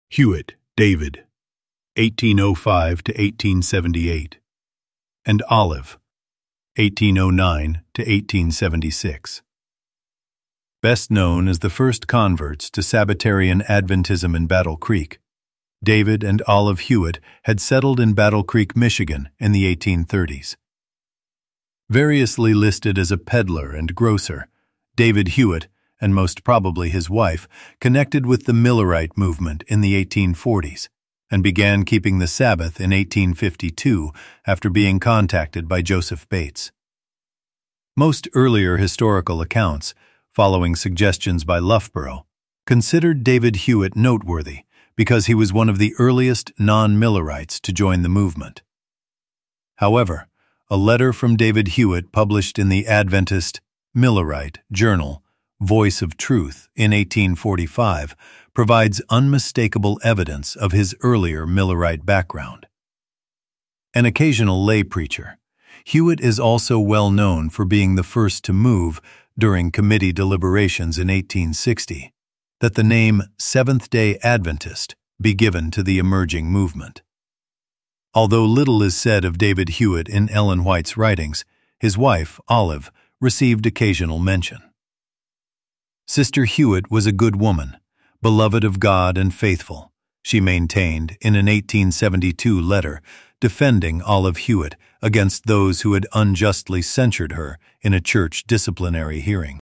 Hewitt, David, 1805 to 1878, and Olive, 1809 to 1876. Best known as the first converts to Sabbatarian Adventism in Battle Creek, David and Olive Hewitt had settled in Battle Creek, Michigan in the 1830s. Variously listed as a peddler and grocer, David Hewitt, and most probably his wife, connected with the Millerite movement in the 1840s and began keeping the Sabbath in 1852 after being contacted by Joseph Bates. Most earlier historical accounts, following suggestions by Loughborough, considered David Hewitt noteworthy because he was one of the earliest non-Millerites to join the movement. However, a letter from David Hewitt published in the Adventist Millerite journal Voice of Truth in 1845 provides unmistakable evidence of his earlier Millerite background. An occasional lay preacher, Hewitt is also well known for being the first to move, during committee deliberations in 1860, that the name Seventh-day Adventist be given to the emerging movement. Although little is said of David Hewitt in Ellen White's writings, his wife, Olive, received occasional mention. Sister Hewitt was a good woman, beloved of God and faithful, she maintained in an 1872 letter defending Olive Hewitt against those who had unjustly censured her in a church disciplinary hearing.